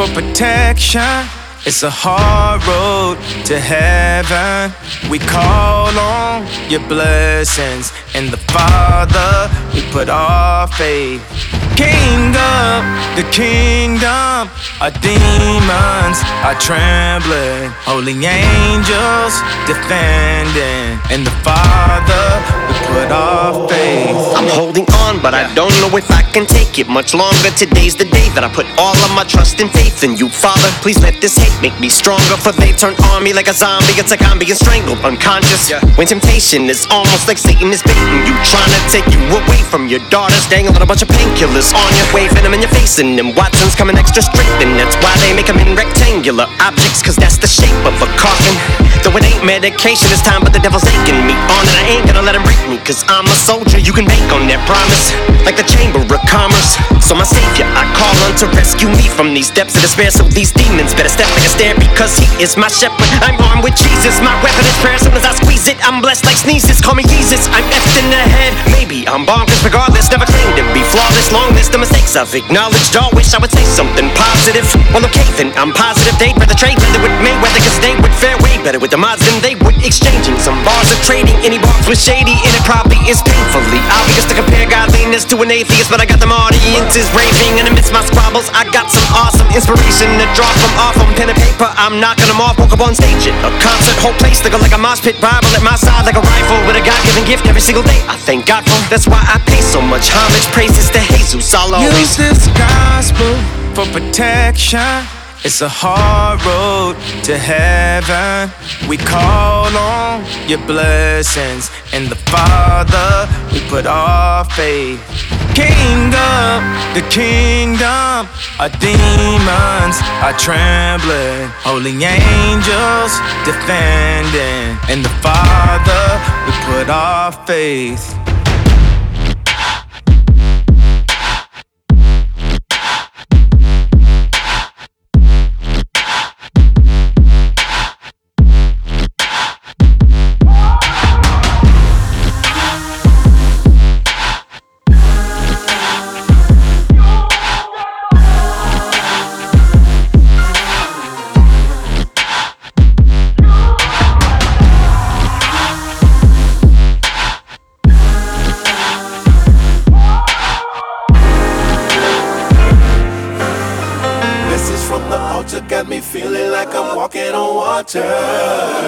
for protection. It's a hard road to heaven. We call on your blessings. In the Father, we put our faith. King of the kingdom, our demons are trembling. Holy angels defending. In the Father, we put our faith. I'm holding on, but I don't know if I can take it much longer. Today's the day that I put all of my trust and faith in you, Father. Please let this hate make me stronger, for they turn on me like a zombie. It's like I'm being strangled, unconscious. When temptation is almost like Satan is baiting you, trying to take you away from your daughters, dangling a bunch of painkillers on you, waving them in your face, and them Watsons coming extra straight, and that's why they make them in rectangular objects, cause that's the shape of a coffin. Though it ain't medication this time, but the devil's aching me on, and I ain't gonna let him break me, cause I'm a soldier. You can bank on that promise, like the Chamber of Commerce. So my savior, I call on to rescue me from these depths of despair. So these demons better step like a stair, because he is my shepherd. I'm armed with Jesus, my weapon is prayer. As soon as I squeeze it, I'm blessed like sneezes. Call me Jesus, I'm effed in the head. Maybe I'm bonkers, regardless, never claimed to be flawless. Long list of mistakes I've acknowledged. All wish I would say something positive. Well, okay, then I'm positive they'd rather trade leather with Mayweather, cause they would fare way better with the mods than they would exchanging some bars of trading. Any box was shady, and it probably is painfully obvious to compare godliness to an atheist, but I got them audiences raving, and amidst my squabbles I got some awesome inspiration to draw from off on pen and paper. I'm knocking them off, woke up on stage at a concert, whole place looking like a mosh pit, Bible at my side like a rifle with a God-given gift every single day. I thank God for. That's why I pay so much homage, praises to Jesus. I'll always use this gospel for protection. It's a hard road to heaven. We call on your blessings. In the Father, we put our faith. King of the kingdom, our demons are trembling. Holy angels defending. In the Father, we put our faith. Got me feeling like I'm walking on water.